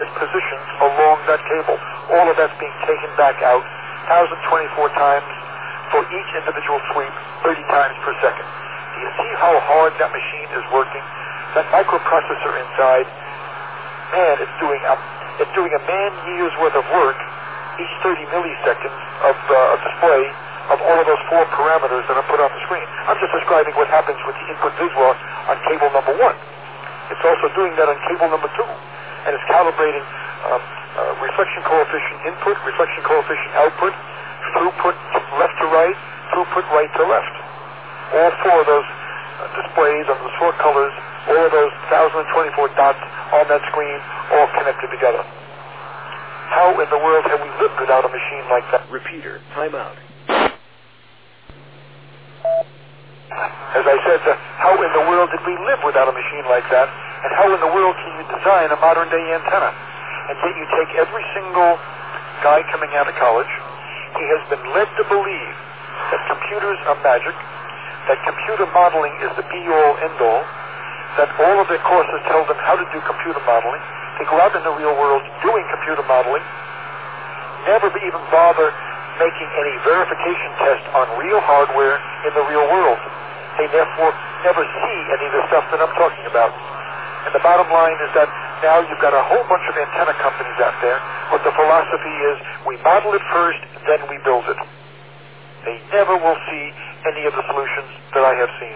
positions along that cable. All of that's being taken back out 1,024 times for each individual sweep, 30 times per second. Do you see how hard that machine is working? That microprocessor inside, man, it's doing a man-year's worth of work each 30 milliseconds of display of all of those 4 parameters that are put on the screen. I'm just describing what happens with the input visual on cable number 1. It's also doing that on cable number 2. And it's calibrating reflection coefficient input, reflection coefficient output, throughput left to right, throughput right to left. All 4 of those displays on those 4 colors, all of those 1,024 dots on that screen, all connected together. How in the world have we lived without a machine like that? Repeater, timeout. As I said, how in the world did we live without a machine like that? And how in the world can you design a modern-day antenna? And yet you take every single guy coming out of college, he has been led to believe that computers are magic, that computer modeling is the be-all, end-all, that all of their courses tell them how to do computer modeling. They go out in the real world doing computer modeling, never even bother making any verification test on real hardware in the real world. They therefore never see any of the stuff that I'm talking about. And the bottom line is that now you've got a whole bunch of antenna companies out there where the philosophy is we model it first, then we build it. They never will see any of the solutions that I have seen.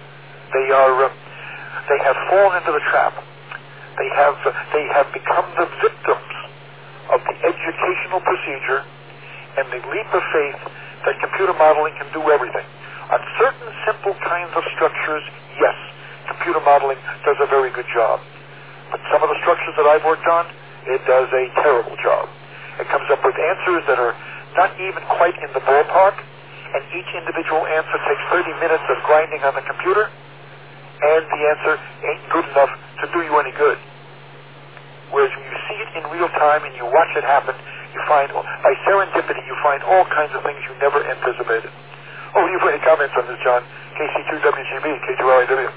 They have fallen into the trap. They have become the victims of the educational procedure and the leap of faith that computer modeling can do everything. On certain simple kinds of structures, yes, computer modeling does a very good job. But some of the structures that I've worked on, it does a terrible job. It comes up with answers that are not even quite in the ballpark, and each individual answer takes 30 minutes of grinding on the computer, and the answer ain't good enough to do you any good. Whereas when you see it in real time and you watch it happen, you find, by serendipity, you find all kinds of things you never anticipated. Oh, do you have any comments on this, John? KC2WGB, K2LIW.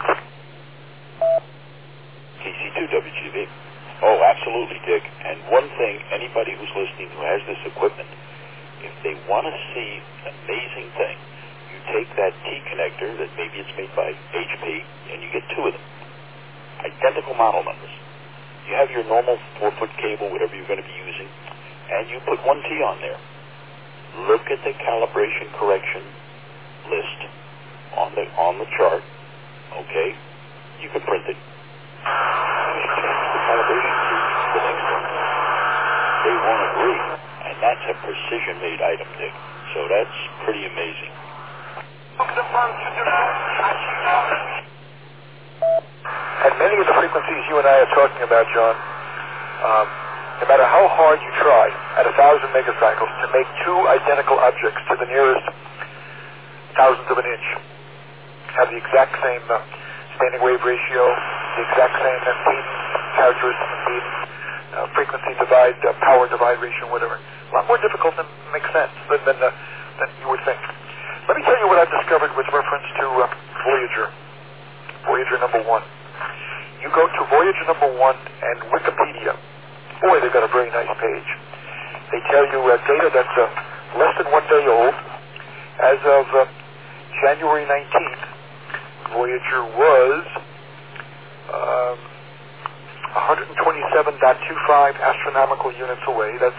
KC2WGB. Oh, absolutely, Dick. And one thing, anybody who's listening who has this equipment, if they want to see an amazing thing, you take that T connector that maybe it's made by HP, and you get 2 of them. Identical model numbers. You have your normal 4-foot cable, whatever you're going to be using, and you put 1 T on there. Look at the calibration correction list on the chart. Okay? You can print it. Change the calibration to the next one. They won't agree. And that's a precision-made item, Dick. So that's pretty amazing. At many of the frequencies you and I are talking about, John, no matter how hard you try at 1,000 megacycles to make 2 identical objects to the nearest thousandth of an inch have the exact same standing wave ratio, the exact same impedance, characteristic impedance, frequency divide, power divide ratio, whatever. A lot more difficult than makes sense than you would think. Let me tell you what I've discovered with reference to Voyager number 1. You go to Voyager number 1 and Wikipedia. Boy, they've got a very nice page. They tell you data that's less than 1 day old. As of January 19th, Voyager was 127.25 astronomical units away. That's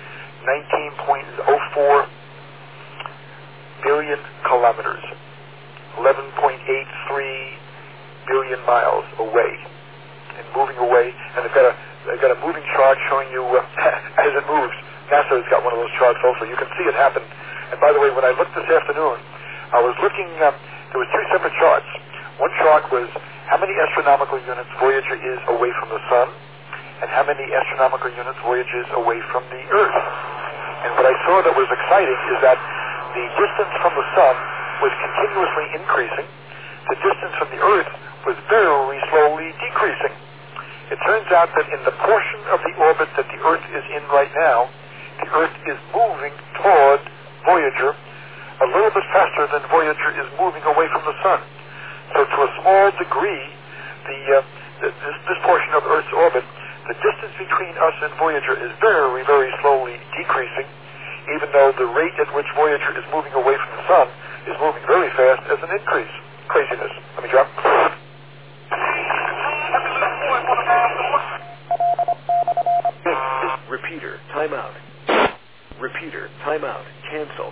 19.04 billion kilometers, 11.83 billion miles away, and moving away. And they've got a moving chart showing you as it moves. NASA's got one of those charts also. You can see it happen. And by the way, when I looked this afternoon, I was looking. There was 2 separate charts. One chart was how many astronomical units Voyager is away from the Sun, and how many astronomical units Voyager is away from the Earth. And what I saw that was exciting is that the distance from the Sun was continuously increasing. The distance from the Earth was very slowly decreasing. It turns out that in the portion of the orbit that the Earth is in right now, the Earth is moving toward Voyager a little bit faster than Voyager is moving away from the Sun. So to a small degree, this portion of Earth's orbit, The distance between us and Voyager is very, very slowly decreasing, even though the rate at which Voyager is moving away from the sun is moving very fast as an increase. Craziness. Let me drop. Repeater, timeout. Repeater, timeout. Cancel.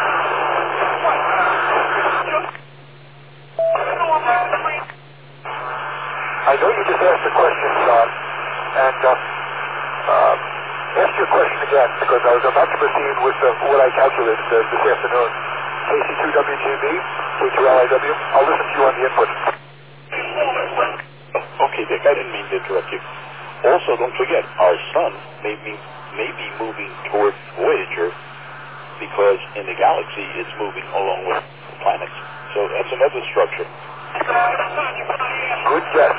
I know you just asked a question, John, and ask your question again, because I was about to proceed with what I calculated this afternoon. KC2WGB, K2LIW. I'll listen to you on the input. Okay, Dick, I didn't mean to interrupt you. Also, don't forget, our sun may be moving toward Voyager because in the galaxy it's moving along with planets. So that's another structure. Good guess.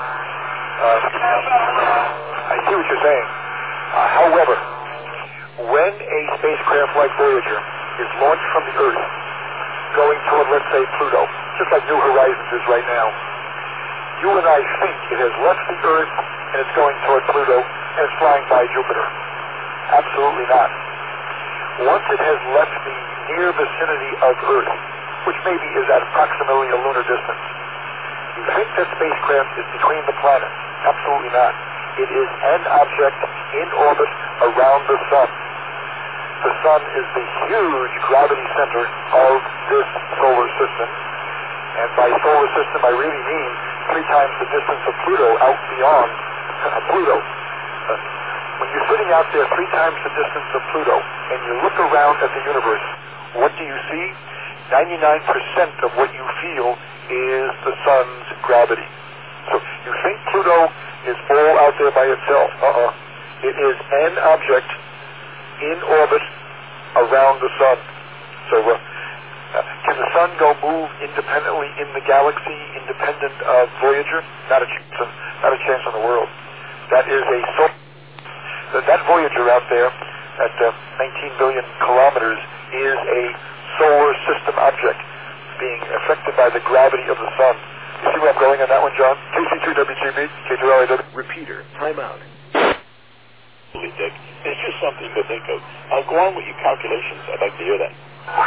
I see what you're saying. However, when a spacecraft like Voyager is launched from the Earth, going toward, let's say, Pluto, just like New Horizons is right now, you and I think it has left the Earth and it's going toward Pluto and it's flying by Jupiter. Absolutely not. Once it has left the near vicinity of Earth, which maybe is at approximately a lunar distance, you think that spacecraft is between the planets. Absolutely not. It is an object in orbit around the sun. The sun is the huge gravity center of this solar system. And by solar system, I really mean 3 times the distance of Pluto out beyond Pluto. When you're sitting out there 3 times the distance of Pluto and you look around at the universe, what do you see? 99% of what you feel is the sun's gravity. So you think Pluto is all out there by itself. It is an object in orbit around the sun. So can the sun go move independently in the galaxy, independent of Voyager? Not a chance in the world. That is that Voyager out there at 19 billion kilometers is a solar system object being affected by the gravity of the sun. You see where I'm going on that one, John? KC2WGB, K2LIW. Repeater, timeout. Dick, it's just something to think of. Go on with your calculations. I'd like to hear that.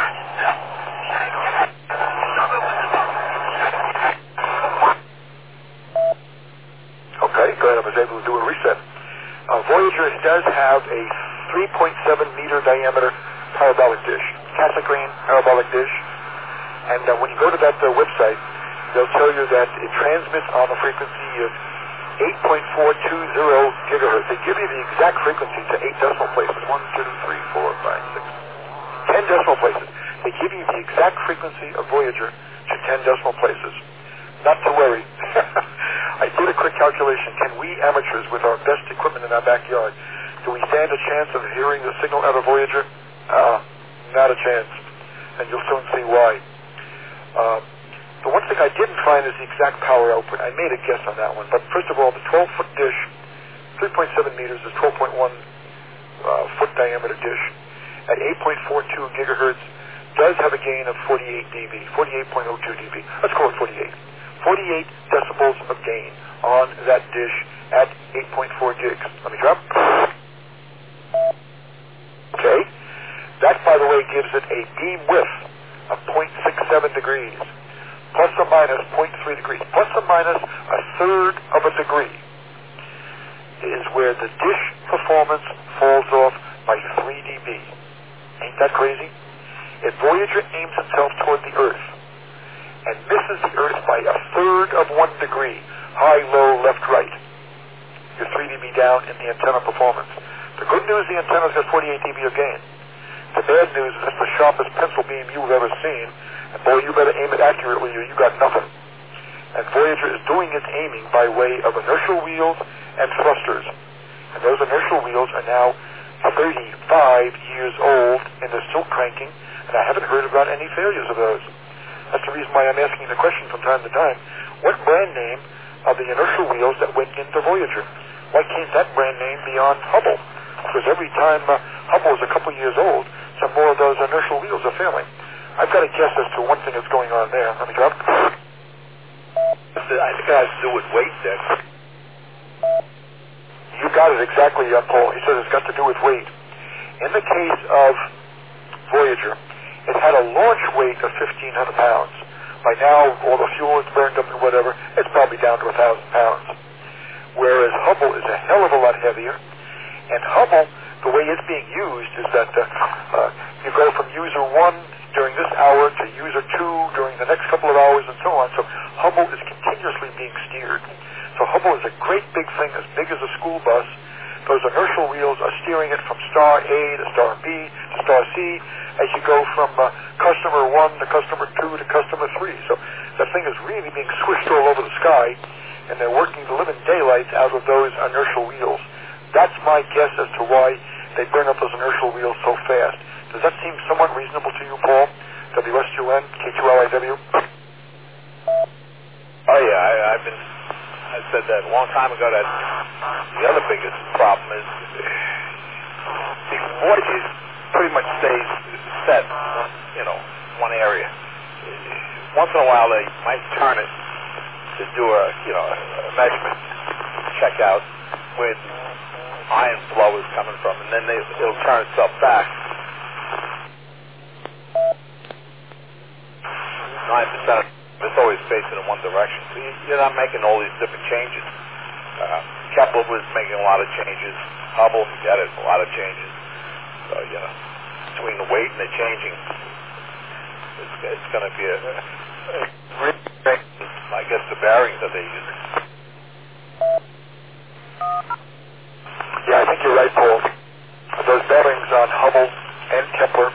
Okay, good. I was able to do a reset. Voyager does have a 3.7 meter diameter parabolic dish, Cassegrain parabolic dish, and when you go to that website, they'll tell you that it transmits on a frequency of 8.420 gigahertz. They give you the exact frequency to 8 decimal places. 1, 2, 3, 4, 5, 6, 10 decimal places. They give you the exact frequency of Voyager to 10 decimal places. Not to worry. I did a quick calculation. Can we amateurs, with our best equipment in our backyard, do we stand a chance of hearing the signal out of Voyager? Not a chance. And you'll soon see why. The one thing I didn't find is the exact power output. I made a guess on that one. But first of all, the 12-foot dish, 3.7 meters is 12.1 foot diameter dish, at 8.42 gigahertz, does have a gain of 48 dB, 48.02 dB. Let's call it 48. 48 decibels of gain on that dish at 8.4 gigs. Let me drop. Okay. That, by the way, gives it a beam width of 0.67 degrees, plus or minus 0.3 degrees, plus or minus a third of a degree, is where the dish performance falls off by 3 dB. Ain't that crazy? If Voyager aims itself toward the Earth and misses the Earth by a third of 1 degree, high, low, left, right, you're 3 dB down in the antenna performance. The good news, the antenna's got 48 dB of gain. The bad news is it's the sharpest pencil beam you've ever seen, and boy, you better aim it accurately or you got nothing. And Voyager is doing its aiming by way of inertial wheels and thrusters. And those inertial wheels are now 35 years old, and they're still cranking, and I haven't heard about any failures of those. That's the reason why I'm asking the question from time to time. What brand name are the inertial wheels that went into Voyager? Why can't that brand name be on Hubble? Because every time Hubble is a couple years old, some more of those inertial wheels are failing. I've got a guess as to one thing that's going on there. Let me drop. I think it has to do with weight, Dick. You got it exactly, Paul. He says it's got to do with weight. In the case of Voyager, it had a launch weight of 1,500 pounds. By now, all the fuel is burned up and whatever, it's probably down to 1,000 pounds. Whereas Hubble is a hell of a lot heavier. And Hubble, the way it's being used is that you go from user 1 during this hour to user 2 during the next couple of hours and so on. So Hubble is continuously being steered. So Hubble is a great big thing, as big as a school bus. Those inertial wheels are steering it from star A to star B to star C as you go from customer 1 to customer 2 to customer 3. So that thing is really being swished all over the sky, and they're working the living daylights out of those inertial wheels. That's my guess as to why they burn up those inertial wheels so fast. Does that seem somewhat reasonable to you, Paul? WSQN, K2LIW? Oh, yeah, I said that a long time ago that the other biggest problem is the Voyager pretty much stays set, one area. Once in a while they might turn it to do a measurement, check out where the iron flow is coming from, and then it'll turn itself back. 9% it's always facing in one direction. So you're not making all these different changes. Kepler was making a lot of changes. Hubble, forget it, a lot of changes. So, between the weight and the changing, it's going to be I guess, the bearings that they use. Yeah, I think you're right, Paul. Those bearings on Hubble and Kepler.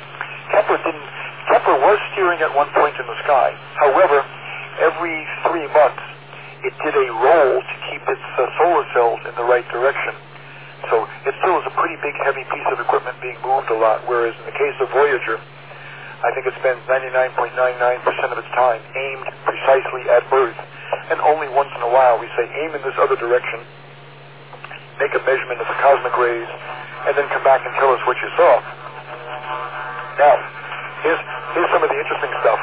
Kepler was steering at one point in the sky. However, every 3 months, it did a roll to keep its solar cells in the right direction. So it still is a pretty big, heavy piece of equipment being moved a lot, whereas in the case of Voyager, I think it spends 99.99% of its time aimed precisely at Earth. And only once in a while we say, aim in this other direction, make a measurement of the cosmic rays, and then come back and tell us what you saw. Now, here's some of the interesting stuff.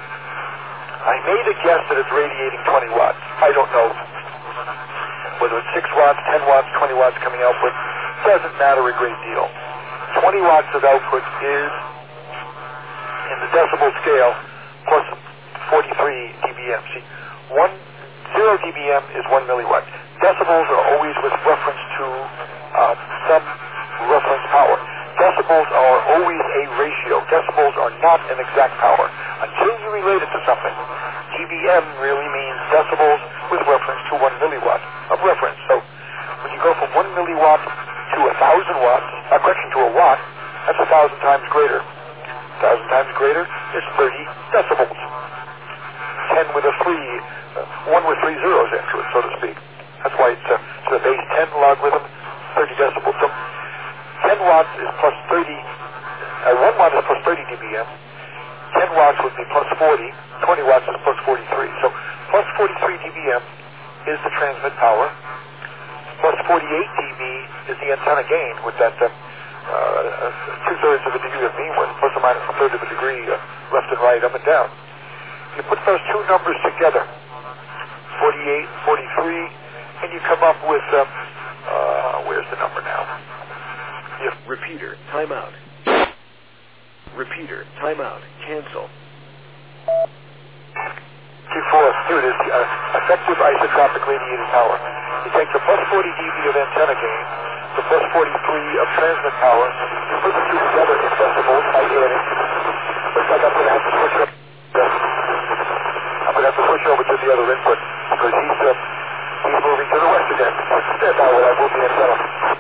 I made a guess that it's radiating 20 watts. I don't know whether it's 6 watts, 10 watts, 20 watts coming output. Doesn't matter a great deal. 20 watts of output is, in the decibel scale, plus 43 dBm. See, 0 dBm is 1 milliwatt. Decibels are always with reference to some reference power. Decibels are always a ratio. Decibels are not an exact power. Until you relate it to something, dBm really means decibels with reference to 1 milliwatt of reference. So when you go from 1 milliwatt to 1,000 watts, to a watt, that's 1,000 times greater. 1,000 times greater is 30 decibels. 10 with a 3, 1 with 3 zeros after it, so to speak. That's why it's to the base 10 logarithm, 30 decibels. So 10 watts is plus 30, 1 watt is plus 30 dBm, 10 watts would be plus 40, 20 watts is plus 43. So plus 43 dBm is the transmit power, plus 48 dB is the antenna gain with that 2/3 of a degree of beamwidth, plus or minus 1/3 of a degree left and right, up and down. You put those two numbers together, 48, 43, and you come up with, where's the number now? Repeater, timeout. Repeater, timeout, cancel. Q4, here it is, effective isotropic radiated power. You take the plus 40 dB of antenna gain, the plus 43 of transmit power, you put the two together in decibels by adding. Looks like I'm going to have to switch up. I'm going to have to switch over to the other input because he's moving to the west again. Stand by while I move the antenna.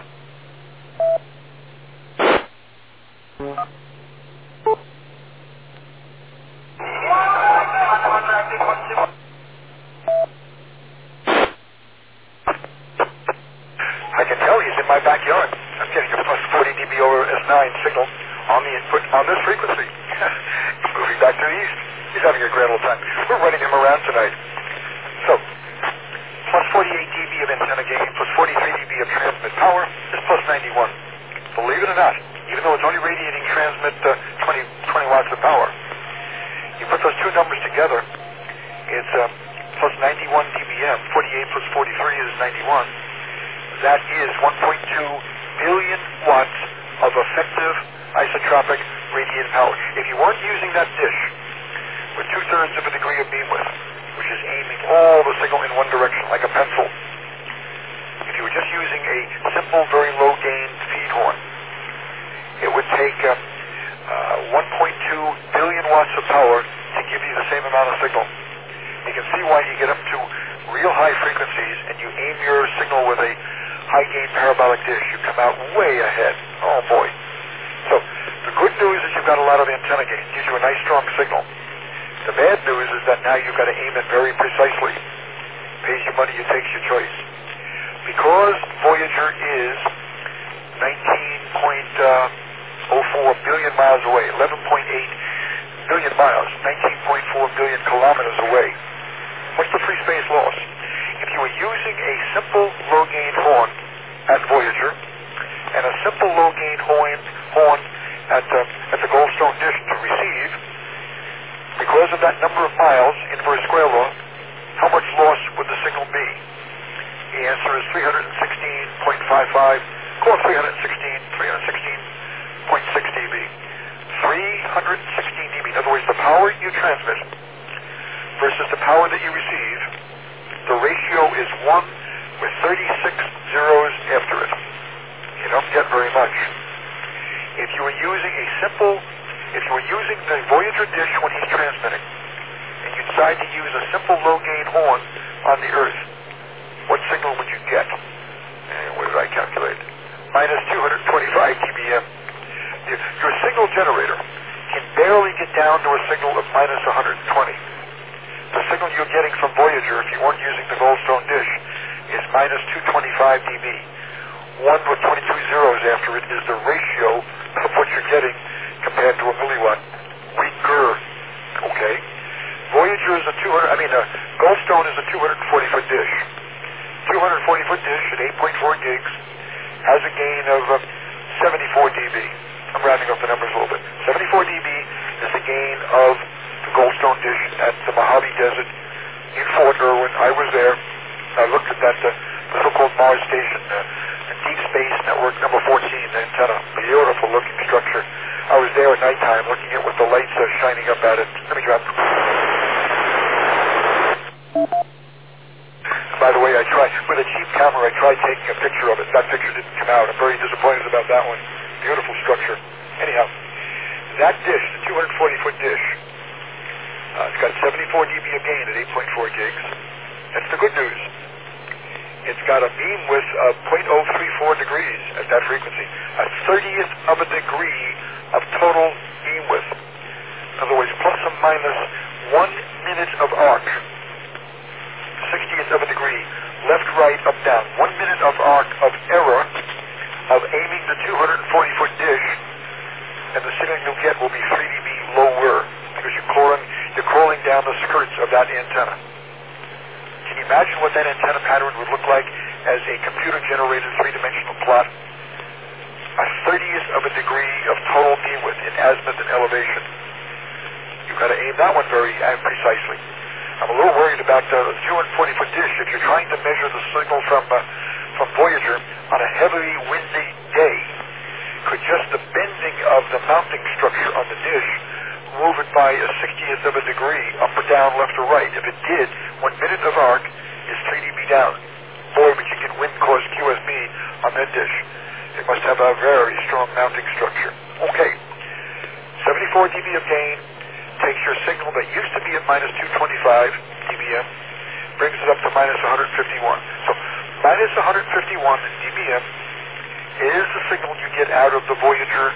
I can tell he's in my backyard. I'm getting a plus 40 dB over S9 signal on the input on this frequency. He's moving back to the east. He's having a grand old time. We're running him around tonight. So, plus 48 dB of antenna gain, plus 43 dB of transmit power is plus 91. Believe it or not, even though it's only radiating transmit 20 watts of power, you put those two numbers together, it's plus 91 dBm. 48 plus 43 is 91. That is 1.2 billion watts of effective isotropic radiated power. If you weren't using that dish with 2/3 of a degree of beam width, which is aiming all the signal in one direction like a pencil, if you were just using a simple, very low gain feed horn, it would take 1.2 billion watts of power to give you the same amount of signal. You can see why you get up to real high frequencies and you aim your signal with a high gain parabolic dish. You come out way ahead. Oh boy. So the good news is you've got a lot of antenna gain. It gives you a nice strong signal. The bad news is that now you've got to aim it very precisely. Pays you money, you takes your choice. Because Voyager is 19.04 billion miles away, 11.8 billion miles, 19.4 billion kilometers away. What's the free space loss? If you were using a simple low-gain horn at Voyager and a simple low-gain horn at the Goldstone dish to receive, because of that number of miles, inverse square law, how much loss would the signal be? The answer is 316.55, call it 316.6 dB. 316 dB. In other words, the power you transmit versus the power that you receive, the ratio is 1 with 36 zeros after it. You don't get very much. If you were using the Voyager dish when he's transmitting, and you decide to use a simple low-gain horn on the Earth, what signal would you get? And what did I calculate? Minus 225 dBm. Your signal generator can barely get down to a signal of minus 120. The signal you're getting from Voyager, if you weren't using the Goldstone dish, is minus 225 dB. 1 with 22 zeros after it is the ratio of what you're getting compared to a milliwatt. Weaker. Okay? Voyager is Goldstone is a 240-foot dish. 240-foot dish at 8.4 gigs has a gain of 74 dB. I'm rounding up the numbers a little bit. 74 dB is the gain of the Goldstone dish at the Mojave Desert in Fort Irwin. I was there. I looked at that, the so-called Mars station, Deep Space Network number 14 antenna. Beautiful looking structure. I was there at nighttime looking at with the lights shining up at it. Let me drop. By the way, I tried, with a cheap camera, I tried taking a picture of it. That picture didn't come out. I'm very disappointed about that one. Beautiful structure. Anyhow, that dish, the 240-foot dish, it's got 74 dB of gain at 8.4 gigs. That's the good news. It's got a beam width of 0.034 degrees at that frequency. A 30th of a degree of total beam width. In other words, plus or minus 1 minute of arc. 60th of a degree. Left, right, up, down. 1 minute of arc of error of aiming the 240-foot dish, and the signal you'll get will be 3 dB lower because you're crawling down the skirts of that antenna. Can you imagine what that antenna pattern would look like as a computer-generated three-dimensional plot? A 30th of a degree of total beam width in azimuth and elevation. You've got to aim that one very precisely. I'm a little worried about the 240-foot dish. If you're trying to measure the signal from Voyager on a heavily windy day, could just the bending of the mounting structure on the dish move it by a 60th of a degree, up or down, left or right? If it did, 1 minute of arc is 3 dB down. Boy, but you can wind cause QSB on that dish. It must have a very strong mounting structure. Okay, 74 dB of gain takes your signal that used to be at minus 225 dBm, brings it up to minus 151. So minus 151 dBm is the signal you get out of the Voyager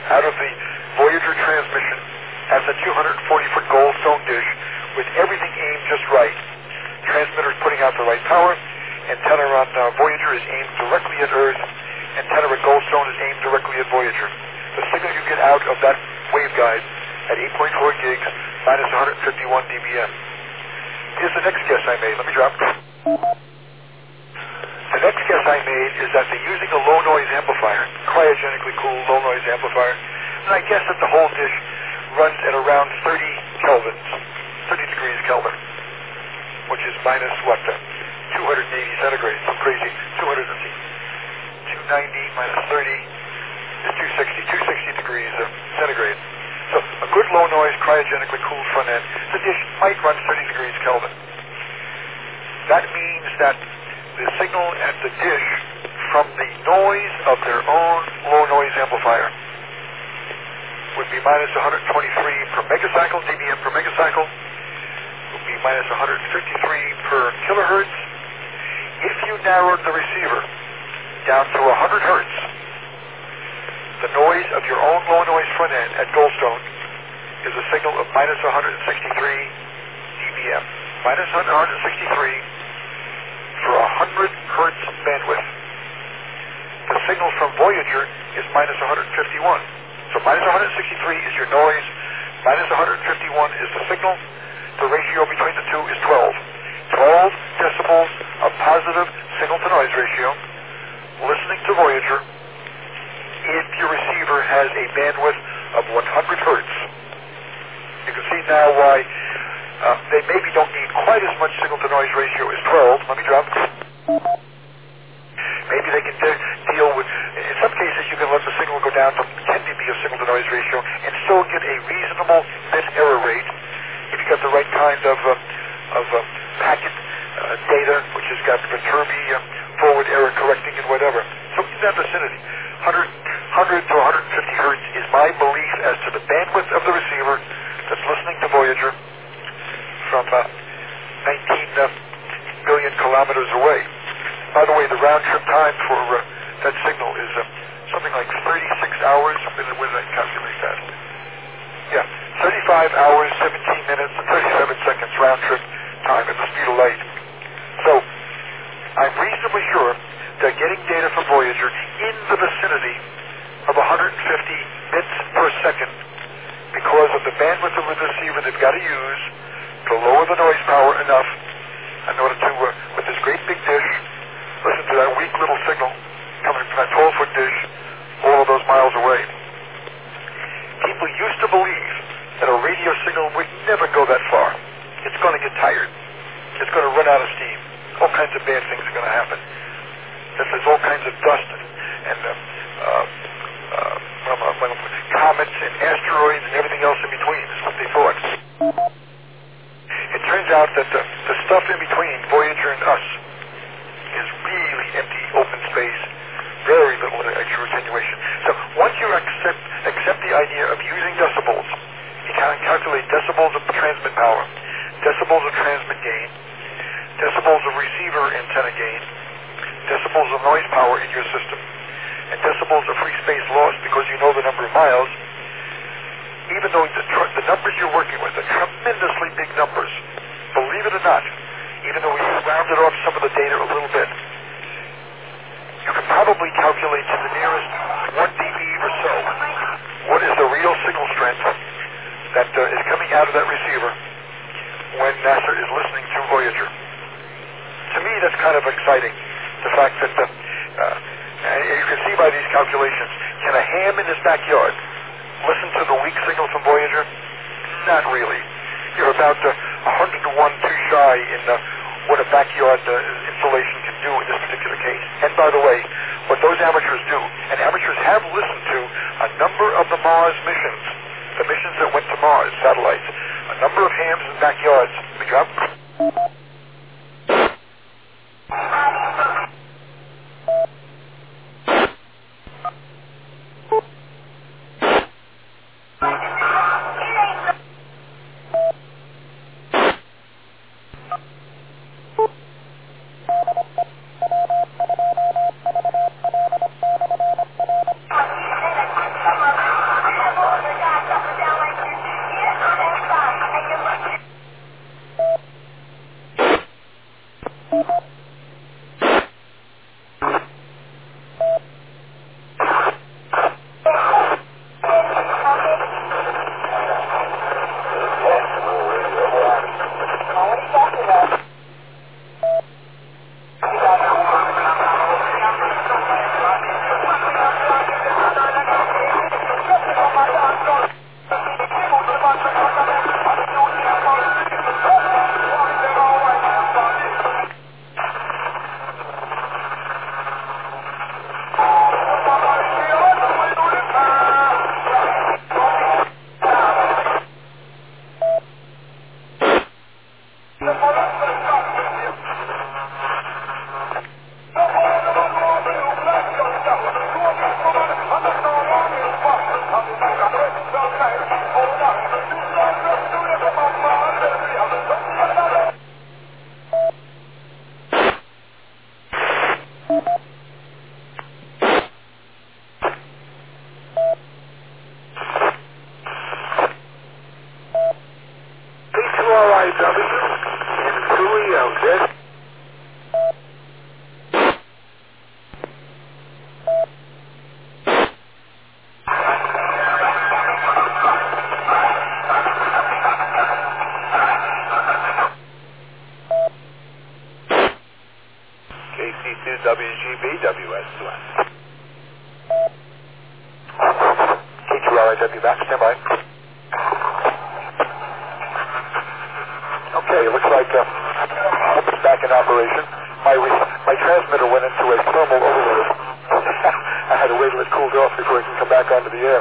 transmission as a 240-foot Goldstone dish with everything aimed just right. Transmitter's putting out the right power. Antenna on Voyager is aimed directly at Earth. Antenna at Goldstone is aimed directly at Voyager. The signal you get out of that waveguide at 8.4 gigs minus 151 dBm. Here's the next guess I made. Let me drop. The next guess I made is that they're using a low noise amplifier, cryogenically cooled low noise amplifier, and I guess that the whole dish runs at around 30 kelvins, 30 degrees Kelvin, which is minus what, 280 centigrade, some crazy, 200 -190 minus 30 is 260 degrees centigrade. So a good low noise cryogenically cooled front end, the dish might run 30 degrees Kelvin. That means that the signal at the dish from the noise of their own low noise amplifier would be minus 123 per megacycle, dBm per megacycle, would be minus 153 per kilohertz. If you narrowed the receiver down to 100 hertz, the noise of your own low noise front end at Goldstone is a signal of minus 163 dBm. Minus 163 for 100 hertz bandwidth. The signal from Voyager is minus 151. So minus 163 is your noise, minus 151 is the signal. The ratio between the two is 12. 12 decibels of positive signal-to-noise ratio. Listening to Voyager, if your receiver has a bandwidth of 100 hertz. You can see now why they maybe don't need quite as much signal-to-noise ratio as 12. Let me drop. Maybe they can deal with, in some cases you can let the signal go down to 10 dB of signal-to-noise ratio and still get a reasonable bit error rate if you got the right kind of packet data, which has got Viterbi forward error correcting and whatever. So in that vicinity, 100 to 150 hertz is my belief as to the bandwidth of the receiver that's listening to Voyager from 19 billion kilometers away. By the way, the round-trip time for that signal is something like 36 hours. When did I calculate that? Yeah, 35 hours, 17 minutes, and 37 seconds round-trip time at the speed of light. So I'm reasonably sure that getting data from Voyager in the vicinity of 150 bits per second, because of the bandwidth of the receiver they've got to use to lower the noise power enough in order to, with this great big dish, listen to that weak little signal coming from that 12-foot dish all of those miles away. People used to believe that a radio signal would never go that far. It's going to get tired. It's going to run out of steam. All kinds of bad things are going to happen. There's all kinds of dust and comets and asteroids and everything else in between, is what they thought. It turns out that the stuff in between Voyager and us is really empty open space, very little extra attenuation. So once you accept the idea of using decibels, you can calculate decibels of transmit power, decibels of transmit gain, decibels of receiver antenna gain, decibels of noise power in your system, and decibels of free space loss because you know the number of miles. Even though the numbers you're working with are tremendously big numbers, believe it or not, even though we rounded off some of the data a little bit, you can probably calculate to the nearest 1 dB or so what is the real signal strength that is coming out of that receiver when NASA is listening to Voyager. To me, that's kind of exciting, the fact that you can see by these calculations, can a ham in his backyard listen to the weak signal from Voyager? Not really. You're about 100 to 1 too shy in what a backyard installation can do in this particular case. And by the way, what those amateurs do, and amateurs have listened to a number of the Mars missions, the missions that went to Mars, satellites, a number of hams in backyards. Good job. WRIW back. Stand by. Okay, it looks like it's back in operation. My transmitter went into a thermal overload. I had to wait till it cooled off before it can come back onto the air.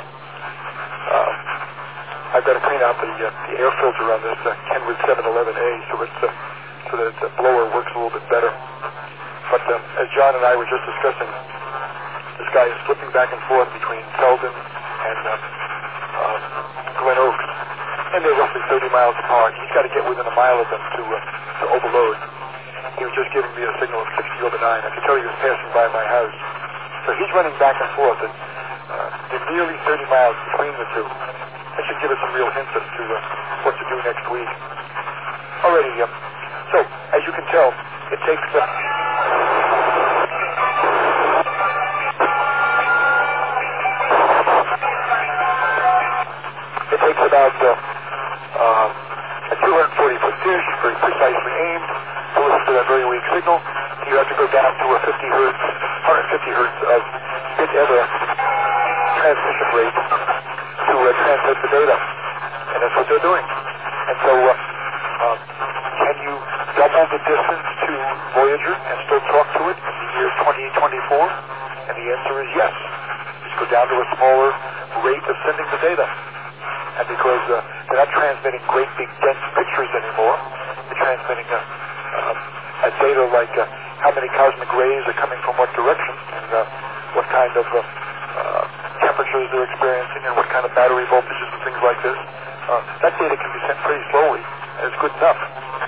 I've got to clean out the air filter on this Kenwood 711A so that the blower works a little bit better. But as John and I were just discussing, this guy is flipping back and forth between Selden and Glen Oaks, and they're roughly 30 miles apart. He's got to get within a mile of them to overload. He was just giving me a signal of 60 over 9. I could tell he was passing by my house. So he's running back and forth, and they're nearly 30 miles between the two. That should give us some real hints as to what to do next week. Alrighty, so as you can tell, it takes about a 240-foot dish, very precisely aimed, to listen to that very weak signal. You have to go down to a 150 hertz of bit ever transmission rate to transmit the data, and that's what they're doing. And so, can you double the distance to Voyager and still talk to it in the year 2024? And the answer is yes. Just go down to a smaller rate of sending the data. And because they're not transmitting great big dense pictures anymore, they're transmitting a data like how many cosmic rays are coming from what direction, and what kind of temperatures they're experiencing, and what kind of battery voltages and things like this. That data can be sent pretty slowly, and it's good enough.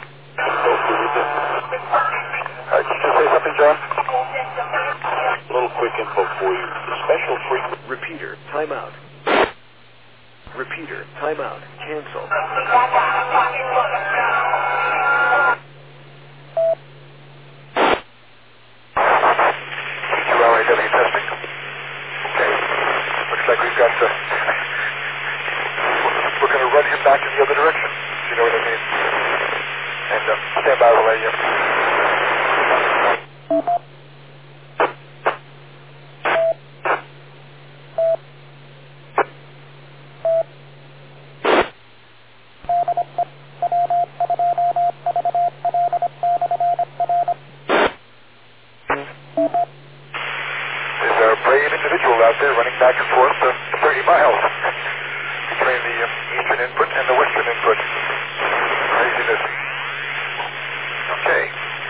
Did you say something, John? A little quick info for you. The special frequency... Repeater, timeout. Repeater, timeout. Cancel. WRIW testing. Okay. Looks like we've got we're going to run him back in the other direction, if you know what I mean. And stand by while out there running back and forth 30 miles between the eastern input and the western input. Craziness. Okay.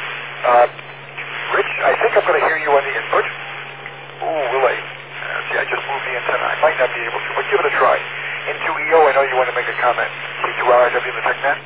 Rich, I think I'm going to hear you on the input. Ooh, will I? See, I just moved the antenna. I might not be able to, but give it a try. N2EO, I know you want to make a comment. K2RIW in the TechNet.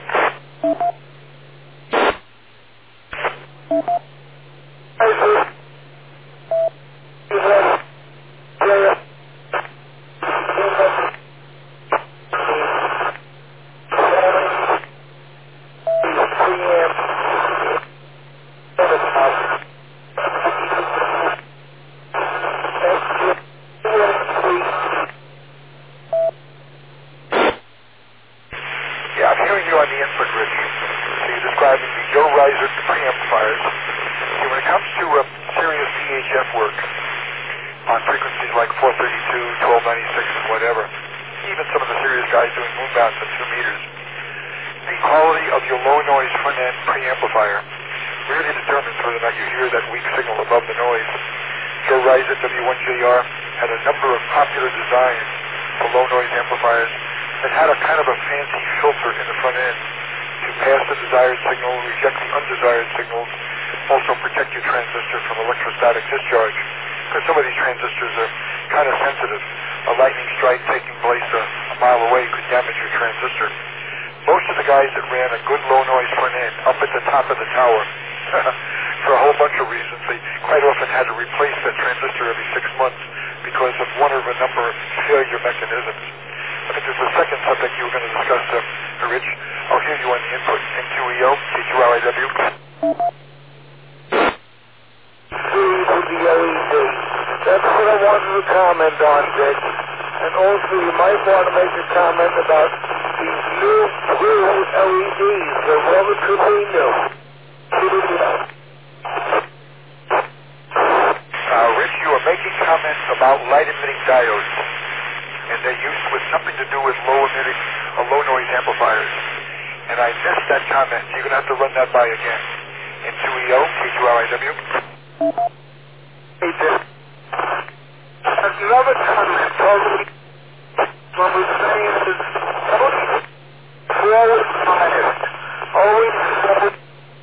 and they used with something to do with low emitting or low noise amplifiers. And I missed that comment. You're going to have to run that by again. N2EO, K2RIW. Hey, Dick. Another comment totally what we're saying is totally forward biased. Always forward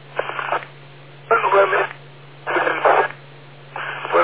limit. But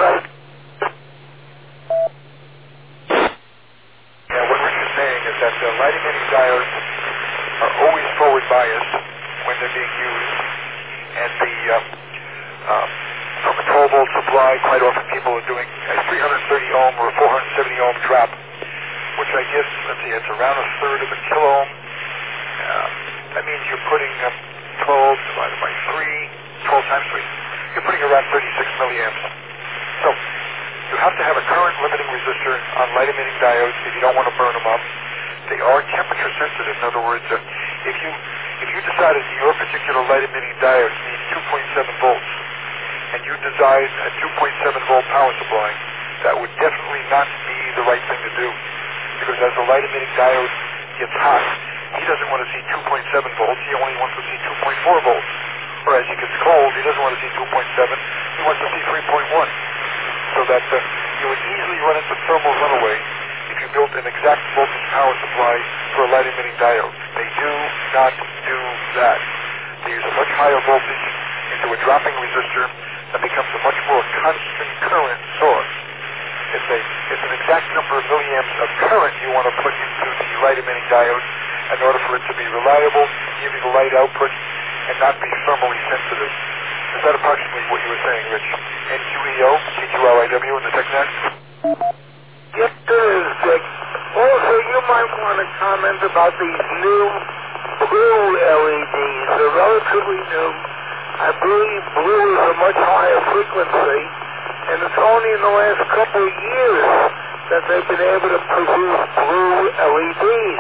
what Rich is saying is that the light emitting diodes are always forward biased when they're being used, and the from a 12 volt supply, quite often people are doing a 330 ohm or a 470 ohm trap, which I guess, let's see, it's around a third of a kilo ohm. That means you're putting 12 divided by 3, 12 times 3. You're putting around 36 milliamps. So you have to have a current limiting resistor on light emitting diodes if you don't want to burn them up. They are temperature sensitive. In other words, if you decided your particular light emitting diodes need 2.7 volts, and you design a 2.7 volt power supply, that would definitely not be the right thing to do. Because as the light emitting diode gets hot, he doesn't want to see 2.7 volts, he only wants to see 2.4 volts. Or as he gets cold, he doesn't want to see 2.7, he wants to see 3.1. So that you would easily run into thermal runaway if you built an exact voltage power supply for a light emitting diode. They do not do that. They use a much higher voltage into a dropping resistor that becomes a much more constant current source. It's an exact number of milliamps of current you want to put into the light emitting diode in order for it to be reliable, give you the light output, and not be thermally sensitive. Is that approximately what you were saying, Rich? N2EO, K2RIW in the TechNet? yes, it is, Dick. Also, you might want to comment about these new blue LEDs. They're relatively new. I believe blue is a much higher frequency, and it's only in the last couple of years that they've been able to produce blue LEDs.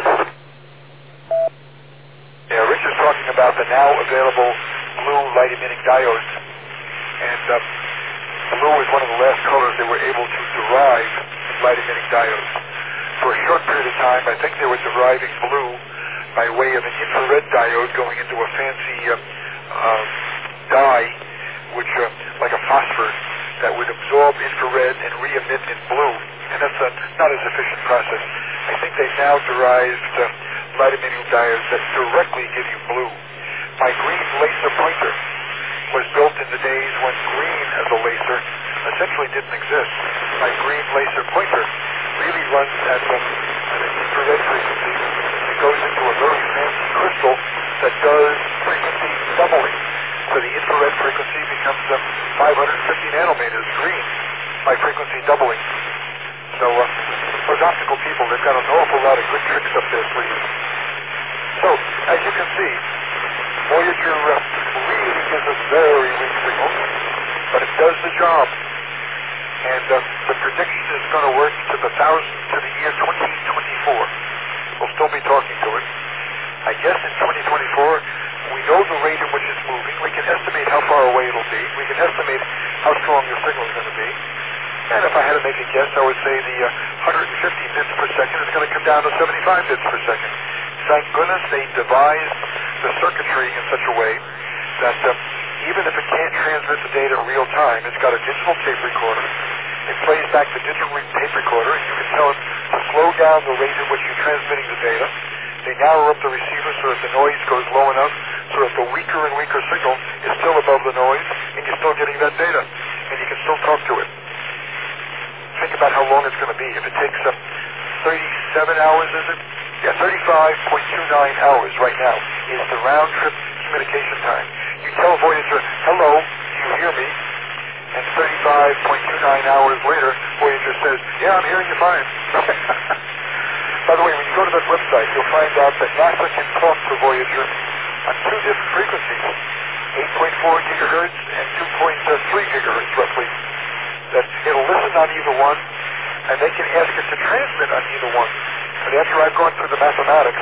Yeah, Rich is talking about the now available blue light emitting diodes, and blue is one of the last colors they were able to derive in light emitting diodes. For a short period of time, I think they were deriving blue by way of an infrared diode going into a fancy dye, which like a phosphor that would absorb infrared and re-emit in blue, and that's not as efficient process. I think they've now derived light emitting diodes that directly give you blue. My green laser pointer was built in the days when green as a laser essentially didn't exist. My green laser pointer really runs at an infrared frequency. It goes into a very fancy crystal that does frequency doubling. So the infrared frequency becomes 550 nanometers green by frequency doubling. So those optical people, they've got an awful lot of good tricks up their sleeves. So, as you can see, Voyager really gives us very weak signals, but it does the job. And the prediction is going to work to the year 2024. We'll still be talking to it. I guess in 2024, we know the rate at which it's moving. We can estimate how far away it'll be. We can estimate how strong your signal is going to be. And if I had to make a guess, I would say the 150 bits per second is going to come down to 75 bits per second. Thank goodness they devised the circuitry in such a way that even if it can't transmit the data in real time, it's got a digital tape recorder. It plays back the digital tape recorder, and you can tell it to slow down the rate at which you're transmitting the data. They narrow up the receiver so that the noise goes low enough so that the weaker and weaker signal is still above the noise, and you're still getting that data, and you can still talk to it. Think about how long it's going to be. If it takes 37 hours, is it? Yeah, 35.29 hours right now is the round-trip communication time. You tell Voyager, hello, do you hear me? And 35.29 hours later, Voyager says, yeah, I'm hearing you fine. By the way, when you go to that website, you'll find out that NASA can talk to Voyager on two different frequencies, 8.4 gigahertz and 2.3 gigahertz, roughly. That it'll listen on either one, and they can ask it to transmit on either one. But after I've gone through the mathematics,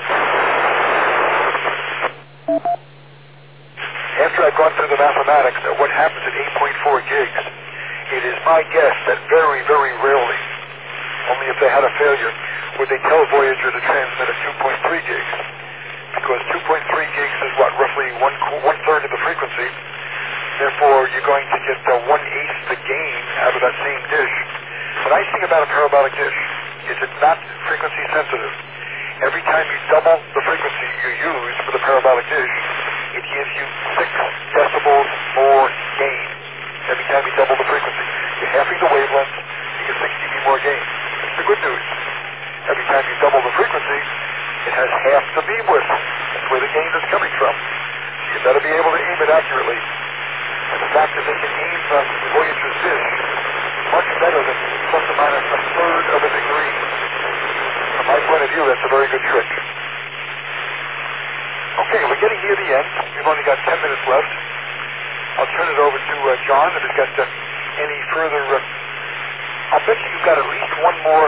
After I've gone through the mathematics of what happens at 8.4 gigs, it is my guess that very, very rarely, only a they had a failure would they tell Voyager to transmit at 2.3 gigs, because 2.3 gigs is what, roughly one-third of the frequency. Therefore, you're going to get 1/8 the gain out of that same dish. The nice thing about a parabolic dish is it's not frequency sensitive. Every time you double the frequency you use for the parabolic dish, it gives you 6 decibels more gain. Every time you double the frequency, you're halving the wavelength, you get 6 dB more gain. That's the good news. Every time you double the frequency, it has half the beam width. That's where the gain is coming from. So you better be able to aim it accurately. And the fact that they can aim Voyager's dish much better than plus or minus a third of a degree. From my point of view, that's a very good trick. Okay, we're getting near the end. We've only got 10 minutes left. I'll turn it over to John if he's got any further. I'll bet you've got at least one more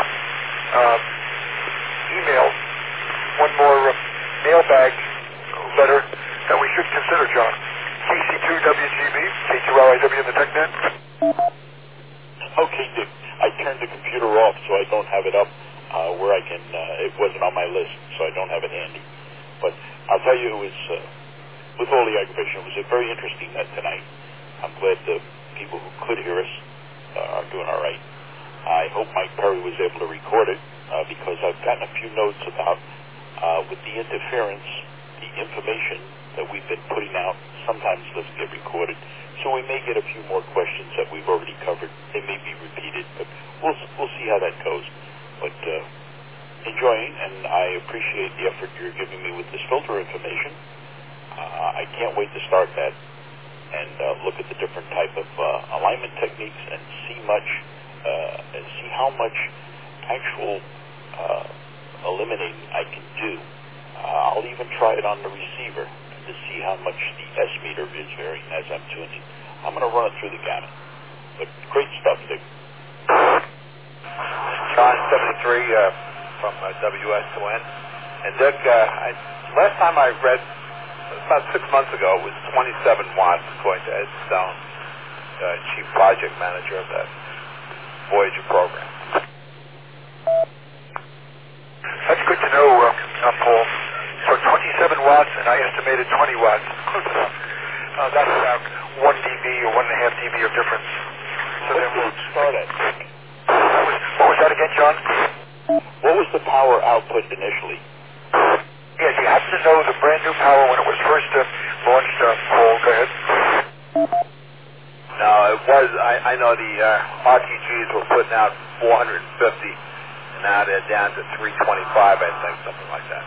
email, one more mailbag letter that we should consider, John. KC2WGB, K2LIW in the TechNet. Okay, Dick. I turned the computer off so I don't have it up where I can, it wasn't on my list, so I don't have it handy. But I'll tell you, it was, with all the aggravation, it was a very interesting night tonight. I'm glad the people who could hear us are doing all right. I hope Mike Perry was able to record it, because I've gotten a few notes about, with the interference, the information that we've been putting out sometimes doesn't get recorded. So we may get a few more questions that we've already covered. They may be repeated, but we'll see how that goes. But enjoying, and I appreciate the effort you're giving me with this filter information. I can't wait to start that and look at the different type of alignment techniques and see how much actual eliminating I can do. I'll even try it on the receiver to see how much the S meter is varying as I'm tuning. I'm going to run it through the gamut. But great stuff, Dick. John 73 from WS2N. And Dick, last time I read, about 6 months ago, it was 27 watts, according to Ed Stone, Chief Project Manager of that Voyager program. That's good to know, Paul. So 27 watts, and I estimated 20 watts. That's about 1 dB or 1.5 dB of difference. So what did it start at? What was that again, John? What was the power output initially? Yeah, do you happen to know the brand new power when it was first launched, Paul? Go ahead. No, it was, I know the RTGs were putting out 450, and now they're down to 325, I think, something like that.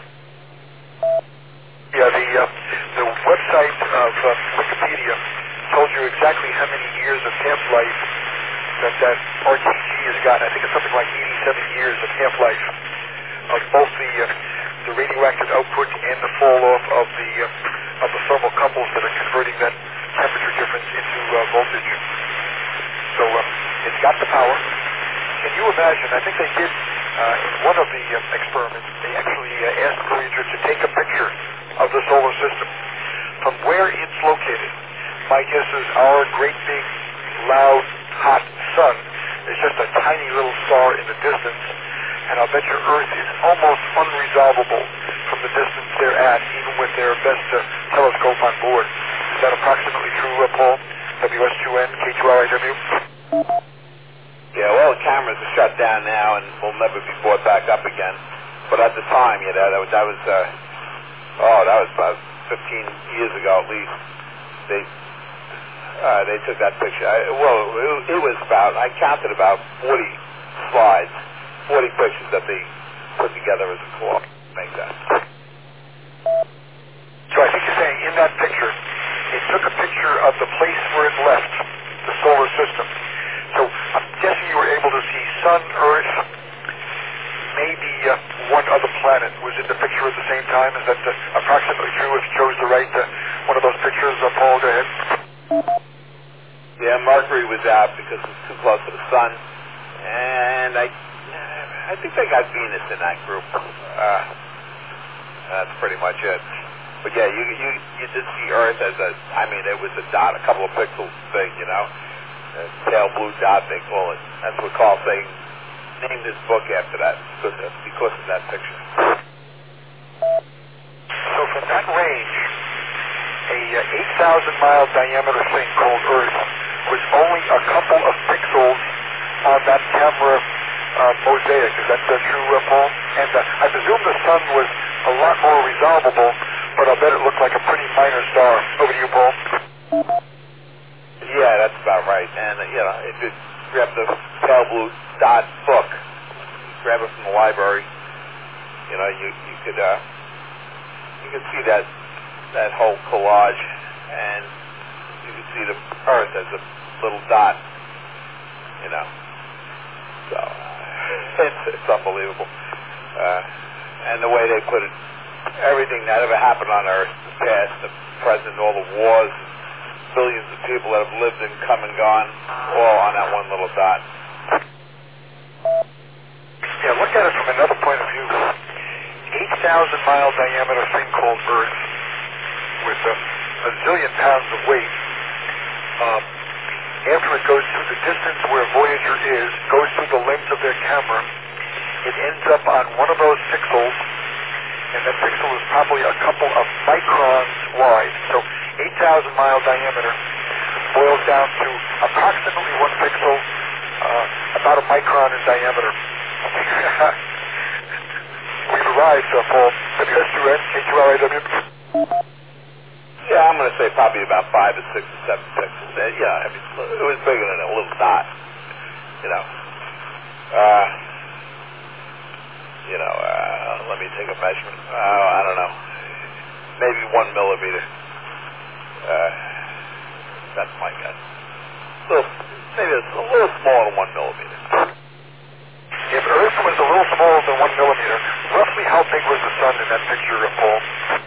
Yeah, the website of Wikipedia told you exactly how many years of half-life that RTG has gotten. I think it's something like 87 years of half-life of both the radioactive output and the fall-off of the thermal couples that are converting that temperature difference into voltage. So it's got the power. Can you imagine? I think they did in one of the experiments. They actually asked Voyager to take a picture of the solar system from where it's located. My guess is our great big, loud, hot sun is just a tiny little star in the distance, and I'll bet your Earth is almost unresolvable from the distance they're at, even with their best telescope on board. Is that approximately true, Paul? WS2N, K2LIW? Yeah, well, the cameras are shut down now and will never be brought back up again. But at the time, yeah, that was about 15 years ago at least. They took that picture. It was about, I counted about 40 slides, 40 pictures that they put together as a core. Make that. So I think you're saying in that picture, it took a picture of the place where it left, the solar system. So I'm guessing you were able to see Sun, Earth, maybe one other planet was in the picture at the same time. Is that approximately true if you chose to write one of those pictures? Paul, go ahead. Yeah, Mercury was out because it was too close to the sun. And I think they got Venus in that group. That's pretty much it. But yeah, you did see Earth as it was a dot, a couple of pixels big, a pale blue dot, they call it. That's what Carl Sagan named his book after that because of that picture. So from that range, a 8,000-mile diameter thing called Earth was only a couple of pixels on that camera mosaic. Is that true, Paul? And I presume the sun was a lot more resolvable, but I'll bet it looked like a pretty minor star. Over to you, Paul. Yeah, that's about right. And, if you grab the Pale Blue Dot book, grab it from the library, you could see that whole collage, and you could see the Earth as a little dot, So, it's unbelievable. And the way they put it, everything that ever happened on Earth, the past, the present, all the wars, billions of people that have lived and come and gone, all on that one little dot. Yeah, look at it from another point of view. 8,000-mile diameter thing called Earth with a zillion pounds of weight. After it goes through the distance where Voyager is, goes through the lens of their camera, it ends up on one of those pixels, and that pixel is probably a couple of microns wide. So 8,000-mile diameter boils down to approximately one pixel, about a micron in diameter. We've arrived, Paul. WS2N, K2LIW. Yeah, I'm going to say probably about 5 or 6 or 7 pixels. Yeah, it was bigger than a little dot. Let me take a measurement. I don't know. Maybe 1 millimeter. That's my guess. Maybe it's a little smaller than 1 millimeter. If Earth was a little smaller than 1 millimeter, roughly how big was the sun in that picture, Paul?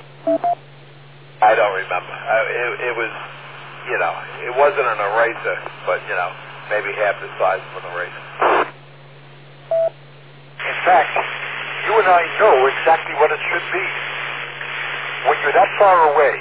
I don't remember. It was, it wasn't an eraser, but, maybe half the size of an eraser. In fact, you and I know exactly what it should be. When you're that far away,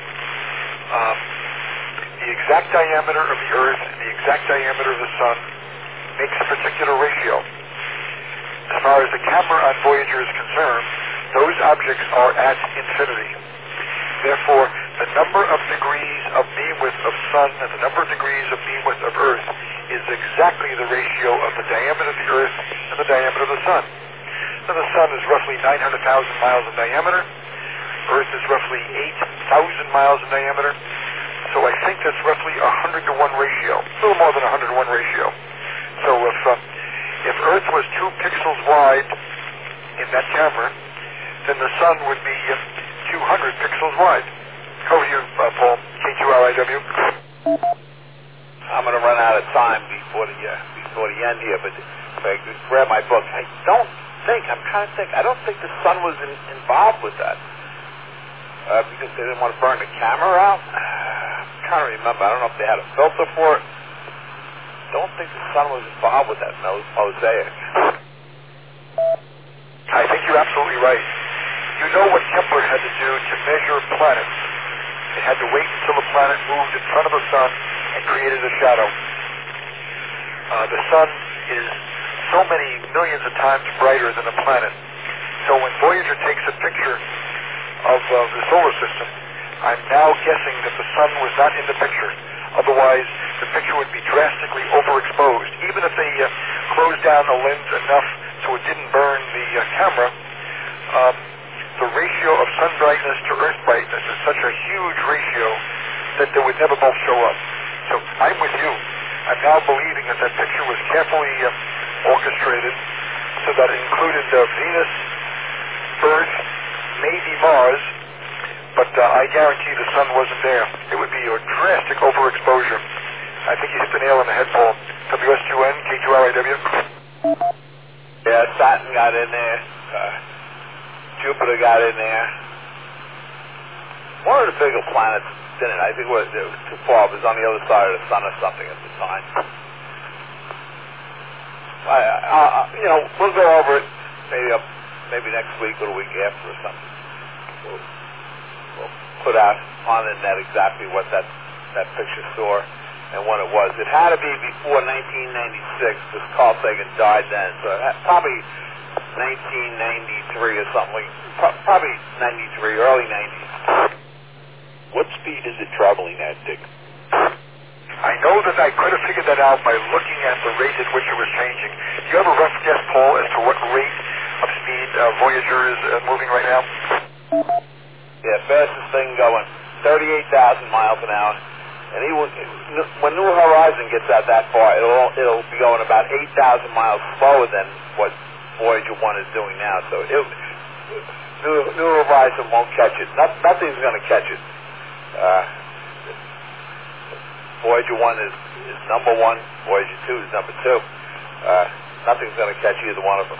the exact diameter of the Earth and the exact diameter of the sun makes a particular ratio. As far as the camera on Voyager is concerned, those objects are at infinity. Therefore, the number of degrees of beam-width of sun and the number of degrees of beam-width of Earth is exactly the ratio of the diameter of the Earth and the diameter of the sun. Now, the sun is roughly 900,000 miles in diameter. Earth is roughly 8,000 miles in diameter. So I think that's roughly a 100-to-1 ratio, a little more than a 100-to-1 ratio. So if Earth was 2 pixels wide in that camera, then the sun would be 200 pixels wide. Over to you, Paul, K2LIW. I'm going to run out of time before the end here, but if I could grab my book, I'm trying to think, I don't think the sun was involved with that, because they didn't want to burn the camera out. I'm trying to remember. I don't know if they had a filter for it. Don't think the sun was involved with that mosaic. I think you're absolutely right. You know what Kepler had to do to measure planets. They had to wait until the planet moved in front of the sun and created a shadow. The sun is so many millions of times brighter than a planet. So when Voyager takes a picture of the solar system, I'm now guessing that the sun was not in the picture. Otherwise, the picture would be drastically overexposed. Even if they closed down the lens enough so it didn't burn the camera, the ratio of sun brightness to Earth brightness is such a huge ratio that they would never both show up. So I'm with you. I'm now believing that picture was carefully orchestrated so that it included Venus, Earth, maybe Mars, but I guarantee the sun wasn't there. It would be a drastic overexposure. I think you hit the nail on the head, Paul. WS2N, K2LIW. Yeah, Saturn got in there. Jupiter got in there. One of the bigger planets didn't. I think it was too far. It was on the other side of the sun or something at the time. We'll go over it maybe next week or the week after or something. We'll put out on the net exactly what that picture saw. and when it was. It had to be before 1996 because Carl Sagan died then. So probably 1993 or something. Probably 93, early 90s. What speed is it traveling at, Dick? I know that I could have figured that out by looking at the rate at which it was changing. Do you have a rough guess, Paul, as to what rate of speed Voyager is moving right now? Yeah, fastest thing going, 38,000 miles an hour. And when New Horizon gets out that far, it'll be going about 8,000 miles slower than what Voyager 1 is doing now. So New Horizon won't catch it. Nothing's going to catch it. Voyager 1 is number 1. Voyager 2 is number 2. Nothing's going to catch either one of them.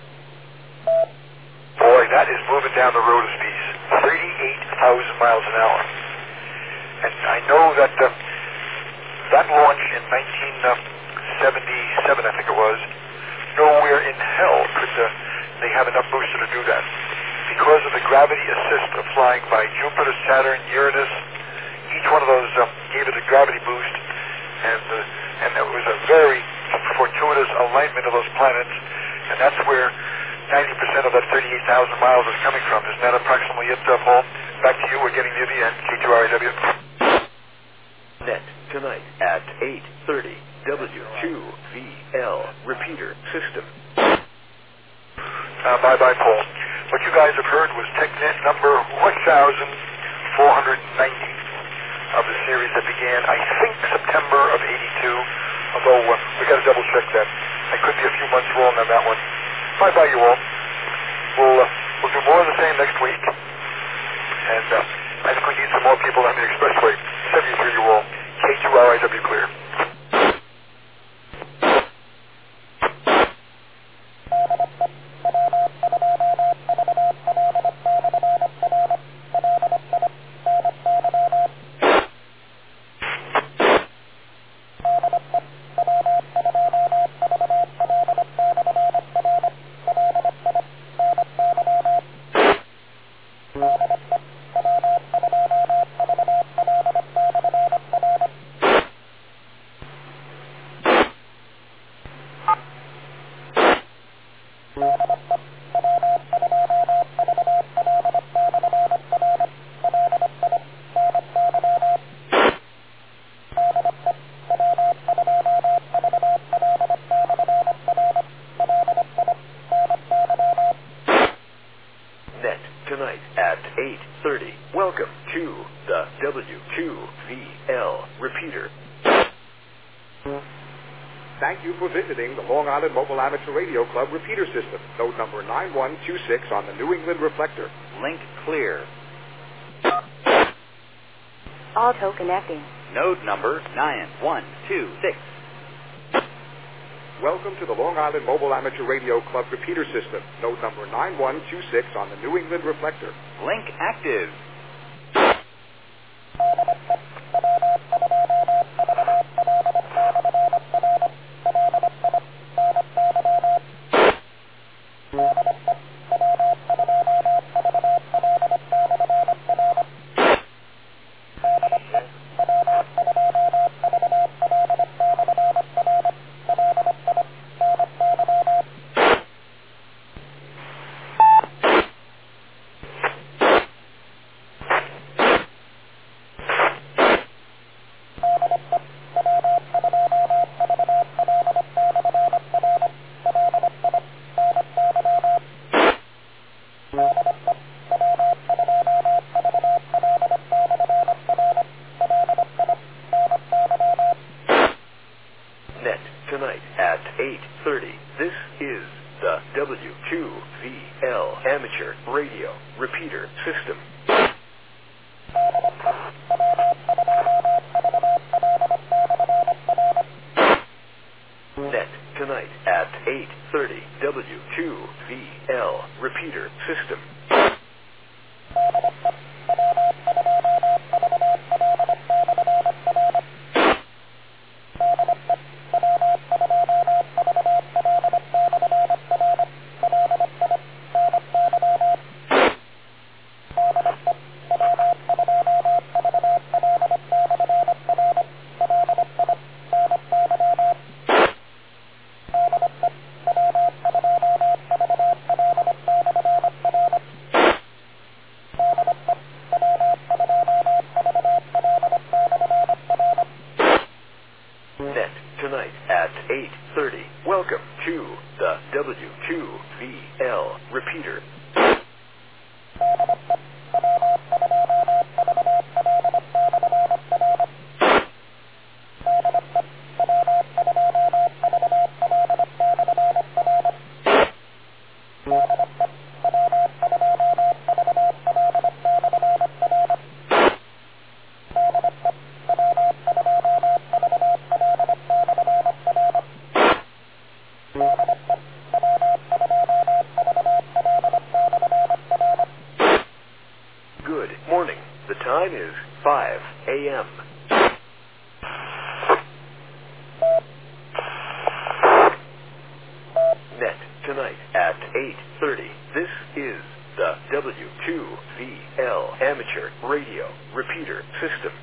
Boy, that is moving down the road of speed. 38,000 miles an hour. And I know that that launch in 1977, I think it was, nowhere in hell could they have enough booster to do that. Because of the gravity assist of flying by Jupiter, Saturn, Uranus, each one of those gave it a gravity boost, and it was a very fortuitous alignment of those planets, and that's where 90% of that 38,000 miles is coming from. Isn't that approximately it, Paul? Back to you. We're getting near the end. K2RAW. Net tonight at 8:30. W2VL repeater system. Bye-bye, Paul. What you guys have heard was TechNet number 1,490 of the series that began, I think, September of '82. Although we got to double check that. I could be a few months wrong on that one. Bye-bye, you all. We'll do more of the same next week. And I think we need some more people on the expressway. 73, you all. K2RIW clear. Tonight at 8:30. Welcome to the W2VL repeater. Thank you for visiting the Long Island Mobile Amateur Radio Club repeater system. Node number 9126 on the New England reflector. Link clear. Auto connecting. Node number 9126. Welcome to the Long Island Mobile Amateur Radio Club repeater system. Node number 9126 on the New England reflector. Link active. Tonight at 8:30. This is the W2VL Amateur Radio Repeater System. Net tonight at 8:30. W2VL Repeater System. the W2VL repeater. Good morning. The time is 5 a.m. Net tonight at 8:30. This is the W2VL Amateur Radio Repeater System.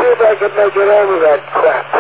if I can make it over that crap.